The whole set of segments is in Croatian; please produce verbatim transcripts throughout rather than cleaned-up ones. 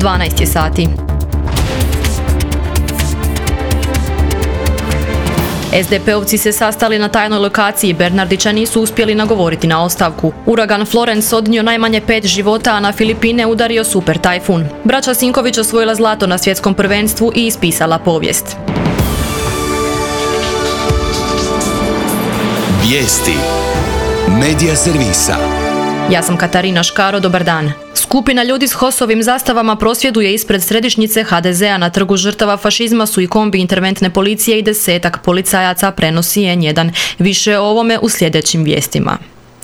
dvanaest je sati. es de pe-ovci se sastali na tajnoj lokaciji, Bernardića nisu uspjeli nagovoriti na ostavku. Uragan Florence odnio najmanje pet života, a na Filipine udario super tajfun. Braća Sinković osvojila zlato na svjetskom prvenstvu i ispisala povijest. Vijesti Medija servisa. Ja sam Katarina Škaro, dobar dan. Skupina ljudi s hosovim zastavama prosvjeduje ispred središnjice ha de zea na trgu žrtava fašizma su i kombi interventne policije i desetak policajaca, prenosi en jedan. Više o ovome u sljedećim vijestima.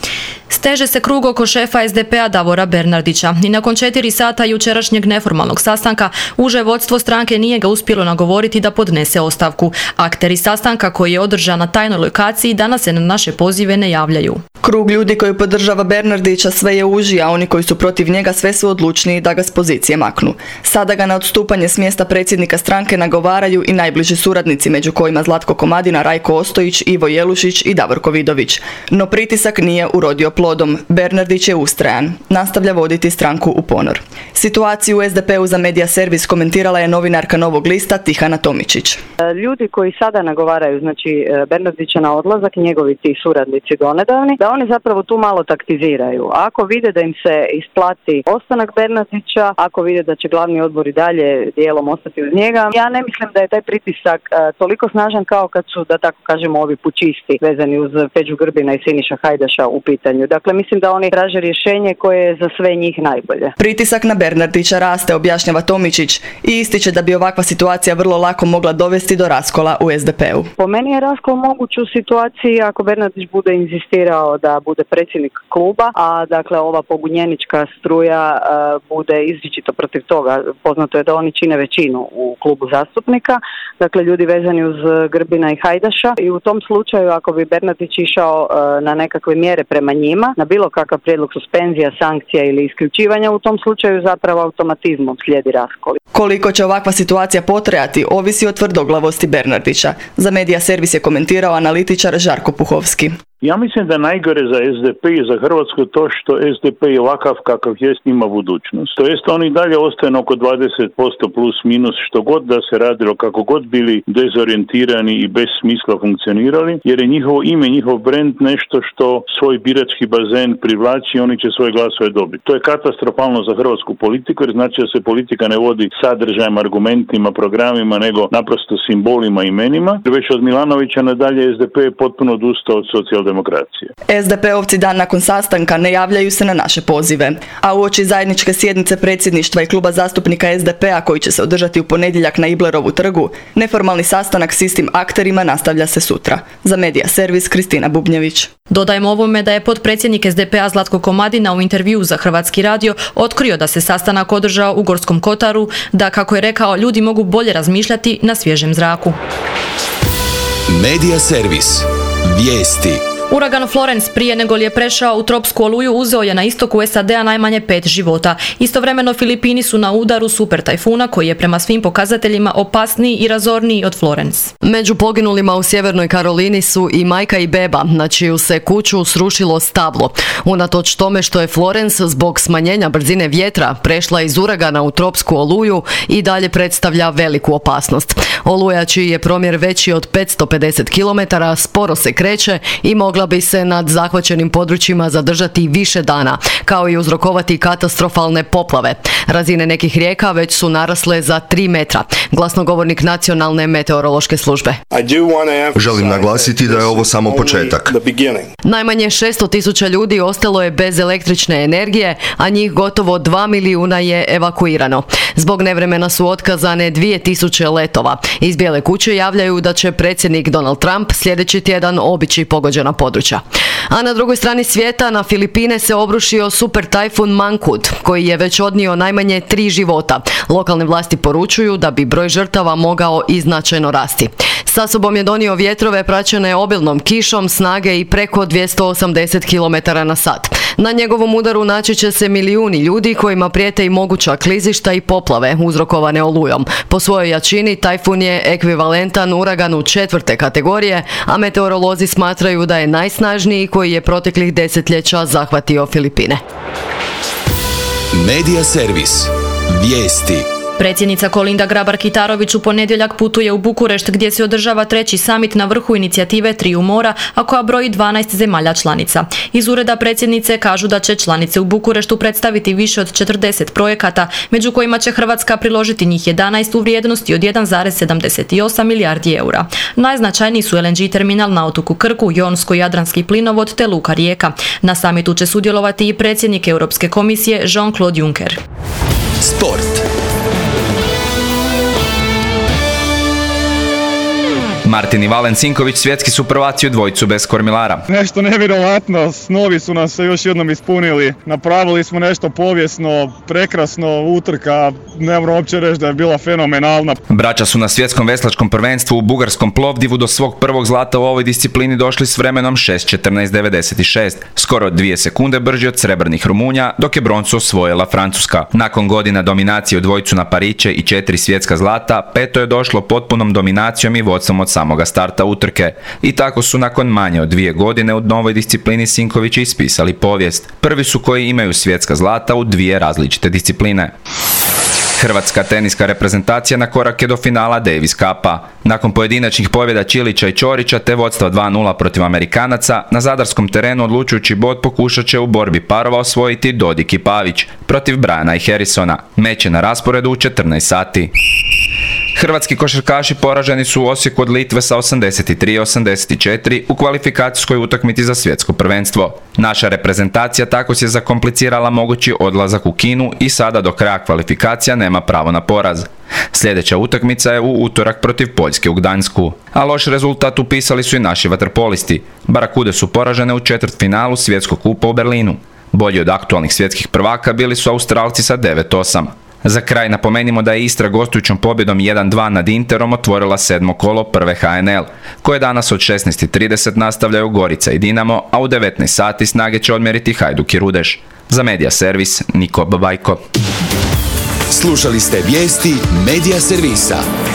Steže se krug oko šefa es de pe-a Davora Bernardića i nakon četiri sata jučerašnjeg neformalnog sastanka uže vodstvo stranke nije ga uspjelo nagovoriti da podnese ostavku. Akteri sastanka koji je održan na tajnoj lokaciji danas se na naše pozive ne javljaju. Krug ljudi koji podržava Bernardića sve je uži, a oni koji su protiv njega sve su odlučniji da ga s pozicije maknu. Sada ga na odstupanje s mjesta predsjednika stranke nagovaraju i najbliži suradnici, među kojima Zlatko Komadina, Rajko Ostojić, Ivo Jelušić i Davorko Vidović. No pritisak nije urodio plodom. Bernardić je ustrajan. Nastavlja voditi stranku u ponor. Situaciju u es de pe-u za Medija servis komentirala je novinarka Novog lista Tihana Tomičić. Ljudi koji sada nagovaraju, znači Bernardića na odlazak, njegovi ti suradnici donedavni, da oni zapravo tu malo taktiziraju. Ako vide da im se isplati ostanak Bernardića, ako vide da će glavni odbor i dalje dijelom ostati uz njega, ja ne mislim da je taj pritisak uh, toliko snažan kao kad su, da tako kažemo, ovi pučisti vezani uz Peđu Grbina i Siniša Hajdaša u pitanju. Dakle, mislim da oni traže rješenje koje je za sve njih najbolje. Pritisak na Bernardića raste, objašnjava Tomičić, i ističe da bi ovakva situacija vrlo lako mogla dovesti do raskola u es de pe-u. Po meni je raskol moguć u situaciji ako Bernardić bude inzistirao da bude predsjednik kluba, a dakle ova pobunjenička struja uh, bude izričito protiv toga. Poznato je da oni čine većinu u klubu zastupnika, dakle ljudi vezani uz Grbina i Hajdaša, i u tom slučaju ako bi Bernardić išao uh, na nekakve mjere prema njima, na bilo kakav prijedlog suspenzija, sankcija ili isključivanja, u tom slučaju zapravo automatizmom slijedi raskol. Koliko će ovakva situacija potrajati, ovisi o tvrdoglavosti Bernardića. Za Medija servis je komentirao analitičar Žarko Puhovski. Ja mislim da najgore za es de pe i za Hrvatsku to što es de pe je ovakav kakav jest, ima budućnost. To jest on i dalje ostaje oko dvadeset posto plus minus, što god da se radilo, kako god bili dezorijentirani i bez smisla funkcionirali, jer je njihovo ime, njihov brand nešto što svoj birački bazen privlači i oni će svoje glasove dobiti. To je katastrofalno za hrvatsku politiku, jer znači da se politika ne vodi sadržajem, argumentima, programima, nego naprosto simbolima, imenima. Već od Milanovića nadalje es de pe je potpuno odustao od socijaldemokracije. Demokracije. es de pe-ovci dan nakon sastanka ne javljaju se na naše pozive, a uoči zajedničke sjednice predsjedništva i kluba zastupnika es de pe-a koji će se održati u ponedjeljak na Iblerovu trgu, neformalni sastanak s istim akterima nastavlja se sutra. Za Medija servis Kristina Bubnjević. Dodajmo ovome da je potpredsjednik es de pe-a Zlatko Komadina u intervjuu za Hrvatski radio otkrio da se sastanak održao u Gorskom Kotaru, da, kako je rekao, ljudi mogu bolje razmišljati na svježem zraku. Medija servis. Vijesti. Uragan Florence prije nego li je prešao u tropsku oluju uzeo je na istoku es a de-a najmanje pet života. Istovremeno Filipini su na udaru super tajfuna koji je prema svim pokazateljima opasniji i razorniji od Florence. Među poginulima u Sjevernoj Karolini su i majka i beba, na čiju se kuću srušilo stablo. Unatoč tome što je Florence zbog smanjenja brzine vjetra prešla iz uragana u tropsku oluju i dalje predstavlja veliku opasnost. Oluja, čiji je promjer veći od petsto pedeset kilometara, sporo se kreće i mogla bi se nad zahvaćenim područjima zadržati više dana, kao i uzrokovati katastrofalne poplave. Razine nekih rijeka već su narasle za tri metra. Glasnogovornik Nacionalne meteorološke službe. Želim naglasiti da je ovo samo početak. Najmanje šesto tisuća ljudi ostalo je bez električne energije, a njih gotovo dva milijuna je evakuirano. Zbog nevremena su otkazane dvije tisuće letova. Iz Bijele kuće javljaju da će predsjednik Donald Trump sljedeći tjedan obići pogođena područja. A na drugoj strani svijeta na Filipine se obrušio super tajfun Mangkhut, koji je već odnio najmanje tri života. Lokalne vlasti poručuju da bi broj žrtava mogao i značajno rasti. Sa sobom je donio vjetrove praćene obilnom kišom snage i preko dvjesto osamdeset kilometara na sat. Na njegovom udaru naći će se milijuni ljudi kojima prijete i moguća klizišta i poplave uzrokovane olujom. Po svojoj jačini tajfun je ekvivalentan uraganu četvrte kategorije, a meteorolozi smatraju da je najsnažniji koji je proteklih desetljeća zahvatio Filipine. Medija servis. Vijesti. Predsjednica Kolinda Grabar-Kitarović u ponedjeljak putuje u Bukurešt gdje se održava treći samit na vrhu inicijative Triju mora, a koja broji dvanaest zemalja članica. Iz ureda predsjednice kažu da će članice u Bukureštu predstaviti više od četrdeset projekata, među kojima će Hrvatska priložiti njih jedanaest u vrijednosti od jedan zarez sedamdeset osam milijardi eura. Najznačajniji su L N G terminal na otoku Krku, Jonsko-Jadranski plinovod te Luka Rijeka. Na samitu će sudjelovati i predsjednik Europske komisije Jean-Claude Juncker. Sport. Martin i Valen Cinković svjetski su prvaci u dvojicu bez kormilara. Nešto nevjerojatno, snovi su nas se još jednom ispunili. Napravili smo nešto povijesno, prekrasno, utrka, ne moram uopće reći da je bila fenomenalna. Braća su na svjetskom veslačkom prvenstvu u bugarskom Plovdivu do svog prvog zlata u ovoj disciplini došli s vremenom šest četrnaest devedeset šest, skoro dvije sekunde brži od srebrnih Rumunja, dok je broncu osvojila Francuska. Nakon godina dominacije u dvojicu na pariće i četiri svjetska zlata, peto je došlo potpunom dominacijom i vodstvom od samoga starta utrke. I tako su nakon manje od dvije godine u novoj disciplini Sinkovići ispisali povijest. Prvi su koji imaju svjetska zlata u dvije različite discipline. Hrvatska teniska reprezentacija na korak je do finala Davis Cupa. Nakon pojedinačnih pobjeda Čilića i Ćorića te vodstva dva nula protiv Amerikanaca, na zadarskom terenu odlučujući bod pokušat će u borbi parova osvojiti Dodik i Pavić protiv Briana i Harrisona. Meč je na rasporedu u četrnaest sati. Hrvatski košarkaši poraženi su u Osijeku od Litve sa osamdeset tri osamdeset četiri u kvalifikacijskoj utakmici za svjetsko prvenstvo. Naša reprezentacija tako si je zakomplicirala mogući odlazak u Kinu i sada do kraja kvalifikacija nema pravo na poraz. Sljedeća utakmica je u utorak protiv Poljske u Gdansku. A loš rezultat upisali su i naši vaterpolisti. Barakude su poražene u četvrtfinalu svjetskog kupa u Berlinu. Bolji od aktualnih svjetskih prvaka bili su Australci sa devet osam. Za kraj napomenimo da je Istra gostujućom pobjedom jedan dva nad Interom otvorila sedmo kolo prve H N L, koje danas od šesnaest i trideset nastavljaju Gorica i Dinamo, a u devetnaest sati snage će odmjeriti Hajduk i Rudeš. Za Medija Servis, Niko Babajko. Slušali ste vijesti Medija Servisa.